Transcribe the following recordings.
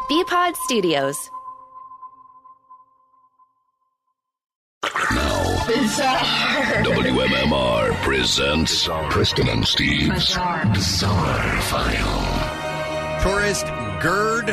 Bpod Studios. WMMR presents Preston and Steve's Bizarre File. Tourist Gerd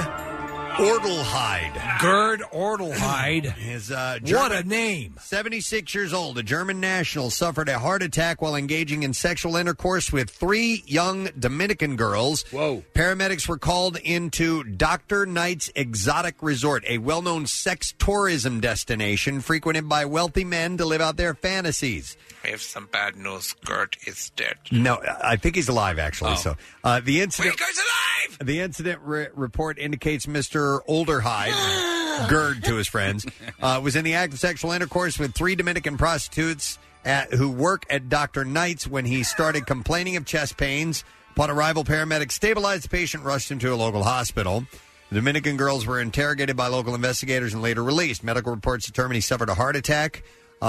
Ordelheide. Gerd Ordelheide. Is what a name. 76 years old, a German national, suffered a heart attack while engaging in sexual intercourse with 3 young Dominican girls. Whoa. Paramedics were called into Dr. Knight's Exotic Resort, a well-known sex tourism destination frequented by wealthy men to live out their fantasies. I have some bad news. Gert is dead. No, I think he's alive, actually. Oh. So the incident... Wait, he's alive! The incident report indicates Mr. Olderhide, Gerd to his friends, was in the act of sexual intercourse with 3 Dominican prostitutes who work at Dr. Knight's when he started complaining of chest pains. Upon arrival, paramedics stabilized the patient, rushed him to a local hospital. The Dominican girls were interrogated by local investigators and later released. Medical reports determined he suffered a heart attack.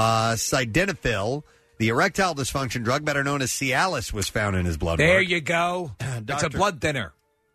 Sildenafil, the erectile dysfunction drug, better known as Cialis, was found in his blood There work. you go. It's a blood thinner.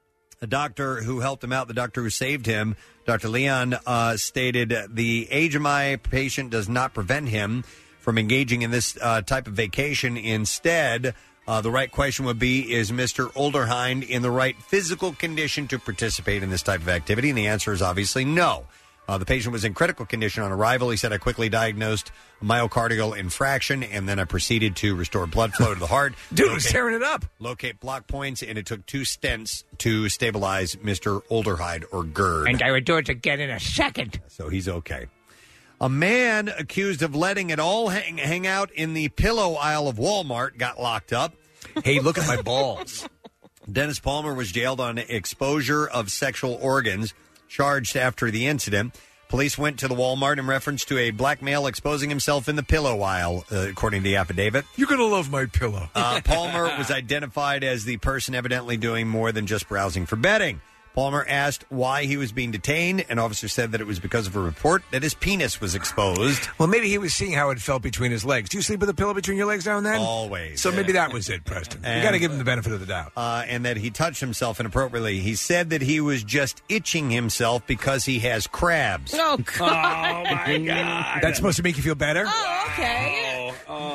A doctor who helped him out, the doctor who saved him, Dr. Leon, stated, the age of my patient does not prevent him from engaging in this type of vacation. Instead, the right question would be, is Mr. Olderhind in the right physical condition to participate in this type of activity? And the answer is obviously no. The patient was in critical condition on arrival. He said, I quickly diagnosed a myocardial infraction, and then I proceeded to restore blood flow to the heart. Dude was tearing it up. Locate block points, and it took 2 stents to stabilize Mr. Olderhide, or Gerd. And I would do it again in a second. So he's okay. A man accused of letting it all hang out in the pillow aisle of Walmart got locked up. Hey, look at my balls. Dennis Palmer was jailed on exposure of sexual organs, charged after the incident. Police went to the Walmart in reference to a black male exposing himself in the pillow aisle, according to the affidavit. You're going to love my pillow. Palmer was identified as the person evidently doing more than just browsing for bedding. Palmer asked why he was being detained. An officer said that it was because of a report that his penis was exposed. Well, maybe he was seeing how it felt between his legs. Do you sleep with a pillow between your legs now and then? Always. So maybe that was it, Preston. You got to give him the benefit of the doubt. And that he touched himself inappropriately. He said that he was just itching himself because he has crabs. Oh, God. Oh, my God. That's supposed to make you feel better? Oh, okay.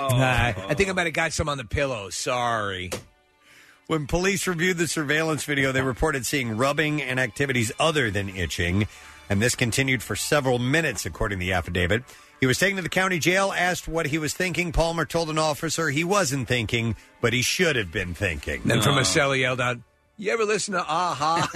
I think I might have got some on the pillow. Sorry. When police reviewed the surveillance video, they reported seeing rubbing and activities other than itching, and this continued for several minutes, according to the affidavit. He was taken to the county jail, asked what he was thinking. Palmer told an officer he wasn't thinking, but he should have been thinking. Then from a cell he yelled out, you ever listen to Aha?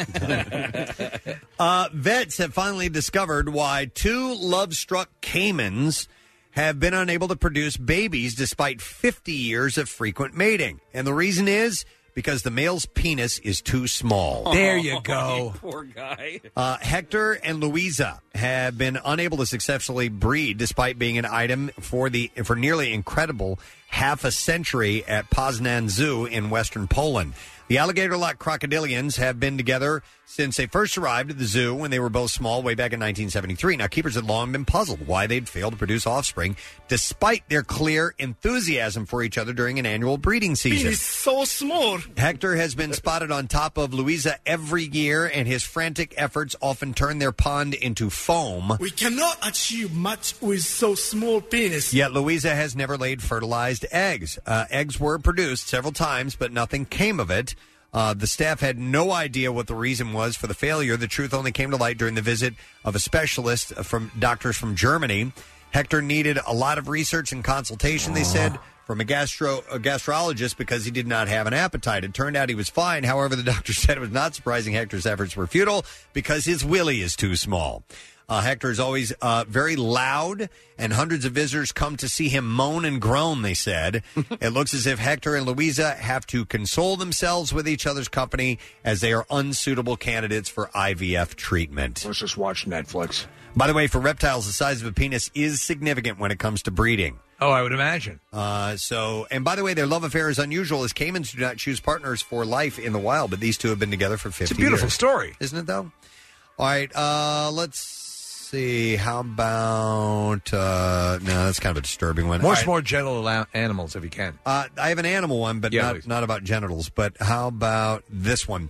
Vets have finally discovered why 2 love-struck caimans have been unable to produce babies despite 50 years of frequent mating. And the reason is because the male's penis is too small. There you go. Poor guy. Hector and Louisa have been unable to successfully breed despite being an item for nearly incredible half a century at Poznan Zoo in western Poland. The alligator-like crocodilians have been together since they first arrived at the zoo when they were both small way back in 1973. Now, keepers had long been puzzled why they'd failed to produce offspring despite their clear enthusiasm for each other during an annual breeding season. He's so small. Hector has been spotted on top of Louisa every year, and his frantic efforts often turn their pond into foam. We cannot achieve much with so small penis. Yet Louisa has never laid fertilized eggs. Eggs were produced several times, but nothing came of it. The staff had no idea what the reason was for the failure. The truth only came to light during the visit of a specialist from doctors from Germany. Hector needed a lot of research and consultation, they said, from a gastrologist because he did not have an appetite. It turned out he was fine. However, the doctor said it was not surprising Hector's efforts were futile because his willy is too small. Hector is always very loud, and hundreds of visitors come to see him moan and groan, they said. It looks as if Hector and Louisa have to console themselves with each other's company as they are unsuitable candidates for IVF treatment. Let's just watch Netflix. By the way, for reptiles, the size of a penis is significant when it comes to breeding. Oh, I would imagine. And by the way, their love affair is unusual as caimans do not choose partners for life in the wild, but these two have been together for 50 years. It's a beautiful story. Isn't it, though? All right, let's see. How about... no, that's kind of a disturbing one. More genital animals, if you can. I have an animal one, but not about genitals. But how about this one?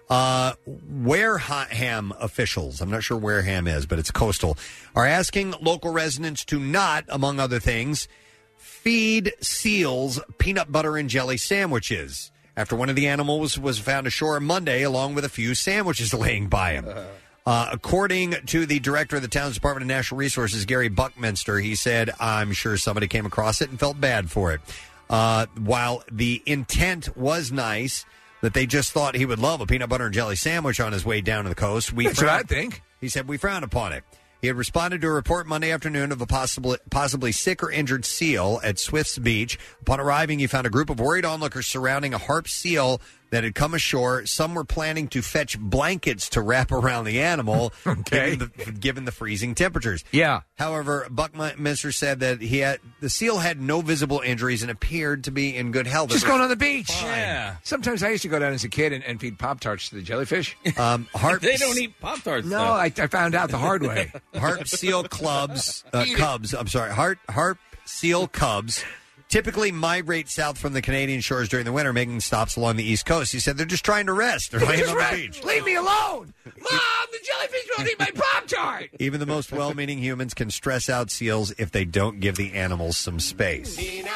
Wareham officials, I'm not sure where Wareham is, but it's coastal, are asking local residents to not, among other things, feed seals peanut butter and jelly sandwiches after one of the animals was found ashore Monday along with a few sandwiches laying by him. According to the director of the town's Department of Natural Resources, Gary Buckminster, he said, I'm sure somebody came across it and felt bad for it. While the intent was nice, that they just thought he would love a peanut butter and jelly sandwich on his way down to the coast. That's what I think. He said, we frown upon it. He had responded to a report Monday afternoon of a possibly sick or injured seal at Swifts Beach. Upon arriving, he found a group of worried onlookers surrounding a harp seal that had come ashore. Some were planning to fetch blankets to wrap around the animal, given the freezing temperatures. Yeah. However, Buckminster said that the seal had no visible injuries and appeared to be in good health. Just going on the beach. Fine. Yeah. Sometimes I used to go down as a kid and feed Pop-Tarts to the jellyfish. Harp They don't eat Pop-Tarts. No, I found out the hard way. Harp seal cubs. Harp seal cubs typically migrate south from the Canadian shores during the winter, making stops along the East Coast. He said they're just trying to rest. They're laying on the beach. Leave me alone. Mom, the jellyfish won't eat my Pop-Tart. Even the most well-meaning humans can stress out seals if they don't give the animals some space. Peanut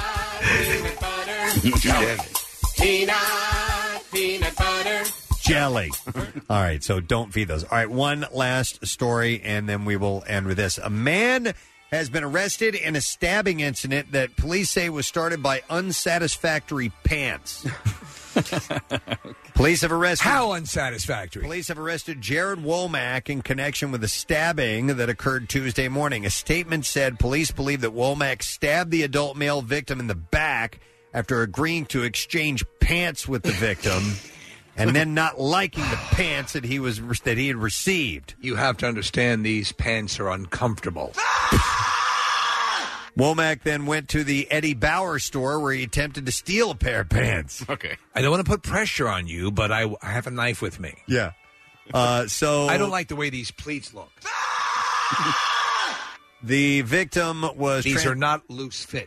butter. Peanut butter. Jelly. All right, so don't feed those. All right, one last story, and then we will end with this. A man has been arrested in a stabbing incident that police say was started by unsatisfactory pants. Police have arrested... How unsatisfactory? Police have arrested Jared Womack in connection with a stabbing that occurred Tuesday morning. A statement said police believe that Womack stabbed the adult male victim in the back after agreeing to exchange pants with the victim and then not liking the pants that he had received. You have to understand these pants are uncomfortable. Womack then went to the Eddie Bauer store where he attempted to steal a pair of pants. Okay. I don't want to put pressure on you, but I have a knife with me. Yeah. So I don't like the way these pleats look. The victim was... These are not loose fit.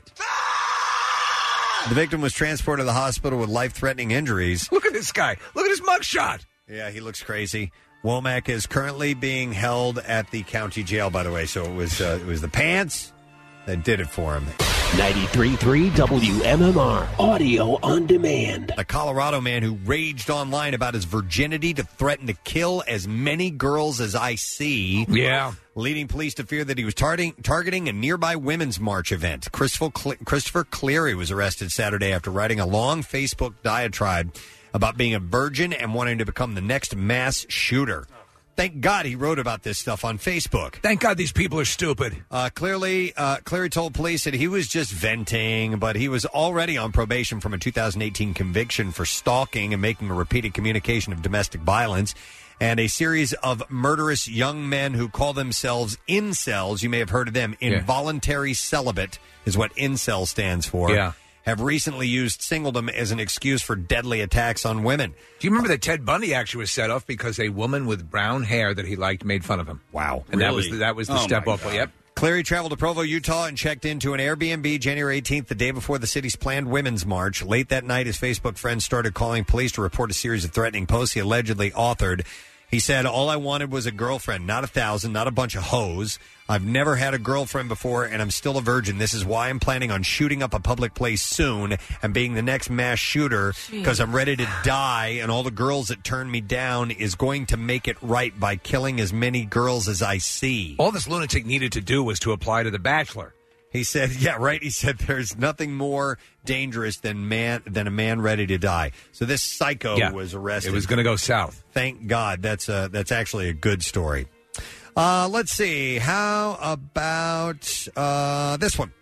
The victim was transported to the hospital with life-threatening injuries. Look at this guy. Look at his mugshot. Yeah, he looks crazy. Womack is currently being held at the county jail, by the way. So it was the pants that did it for him. 93.3 WMMR, audio on demand. A Colorado man who raged online about his virginity to threaten to kill as many girls as I see. Yeah. Leading police to fear that he was targeting a nearby women's march event. Christopher Cleary was arrested Saturday after writing a long Facebook diatribe about being a virgin and wanting to become the next mass shooter. Thank God he wrote about this stuff on Facebook. Thank God these people are stupid. Cleary told police that he was just venting, but he was already on probation from a 2018 conviction for stalking and making a repeated communication of domestic violence. And a series of murderous young men who call themselves incels, you may have heard of them, involuntary celibate is what incel stands for, have recently used singledom as an excuse for deadly attacks on women. Do you remember that Ted Bundy actually was set off because a woman with brown hair that he liked made fun of him? Wow. And really? that was the step up. Yep. Cleary traveled to Provo, Utah, and checked into an Airbnb January 18th, the day before the city's planned women's march. Late that night, his Facebook friends started calling police to report a series of threatening posts he allegedly authored. He said, all I wanted was a girlfriend, not 1,000, not a bunch of hoes. I've never had a girlfriend before, and I'm still a virgin. This is why I'm planning on shooting up a public place soon and being the next mass shooter, because I'm ready to die, and all the girls that turn me down is going to make it right by killing as many girls as I see. All this lunatic needed to do was to apply to The Bachelor. He said, yeah, right. He said there's nothing more dangerous than a man ready to die. So this psycho was arrested. It was going to go south. Thank God. That's actually a good story. Let's see. How about this one?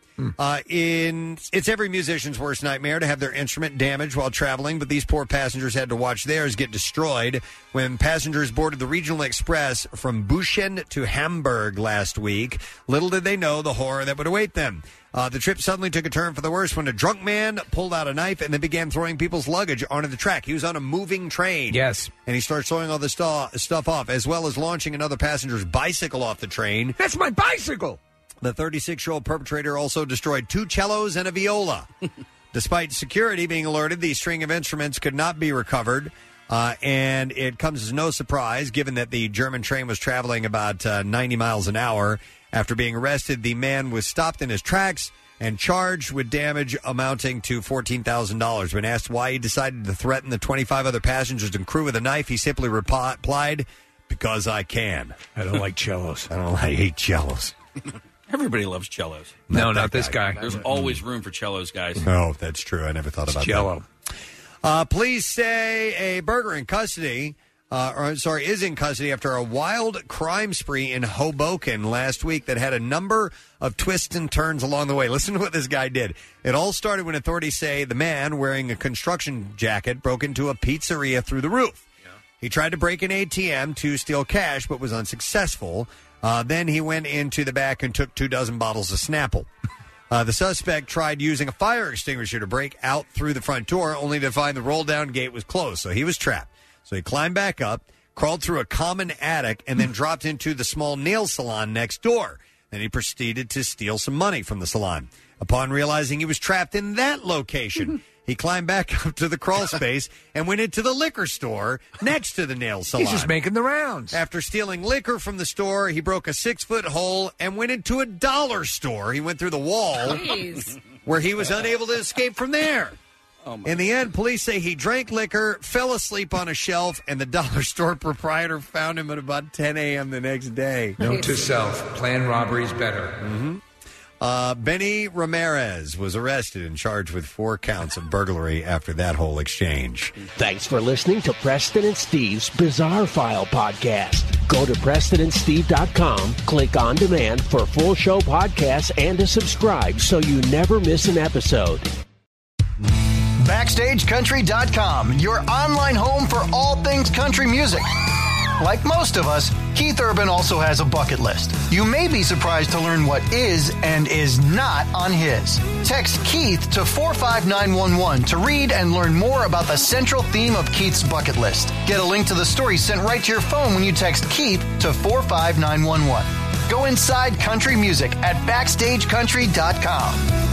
It's every musician's worst nightmare to have their instrument damaged while traveling, but these poor passengers had to watch theirs get destroyed when passengers boarded the Regional Express from Buchen to Hamburg last week. Little did they know the horror that would await them. The trip suddenly took a turn for the worse when a drunk man pulled out a knife and then began throwing people's luggage onto the track. He was on a moving train. Yes. And he started throwing all this stuff off, as well as launching another passenger's bicycle off the train. That's my bicycle! The 36-year-old perpetrator also destroyed 2 cellos and a viola. Despite security being alerted, the string of instruments could not be recovered. And it comes as no surprise, given that the German train was traveling about 90 miles an hour. After being arrested, the man was stopped in his tracks and charged with damage amounting to $14,000. When asked why he decided to threaten the 25 other passengers and crew with a knife, he simply replied, "Because I can. I don't like cellos. I hate cellos." Everybody loves cellos. No, not this guy. There's always room for cellos, guys. No, that's true. I never thought about Jello. that. Police say a burglar in custody, is in custody after a wild crime spree in Hoboken last week that had a number of twists and turns along the way. Listen to what this guy did. It all started when authorities say the man wearing a construction jacket broke into a pizzeria through the roof. Yeah. He tried to break an ATM to steal cash, but was unsuccessful. Then he went into the back and took 24 bottles of Snapple. The suspect tried using a fire extinguisher to break out through the front door, only to find the roll-down gate was closed, so he was trapped. So he climbed back up, crawled through a common attic, and then dropped into the small nail salon next door. Then he proceeded to steal some money from the salon. Upon realizing he was trapped in that location, he climbed back up to the crawl space and went into the liquor store next to the nail salon. He's just making the rounds. After stealing liquor from the store, he broke a 6-foot hole and went into a dollar store. He went through the wall where he was unable to escape from there. In the end, police say he drank liquor, fell asleep on a shelf, and the dollar store proprietor found him at about 10 a.m. the next day. Note to self, plan robberies better. Benny Ramirez was arrested and charged with 4 counts of burglary after that whole exchange. Thanks for listening to Preston and Steve's Bizarre File podcast. Go to PrestonandSteve.com, click on demand for full show podcasts and to subscribe so you never miss an episode. BackstageCountry.com, your online home for all things country music. Like most of us, Keith Urban also has a bucket list. You may be surprised to learn what is and is not on his. Text Keith to 45911 to read and learn more about the central theme of Keith's bucket list. Get a link to the story sent right to your phone when you text Keith to 45911. Go inside country music at BackstageCountry.com.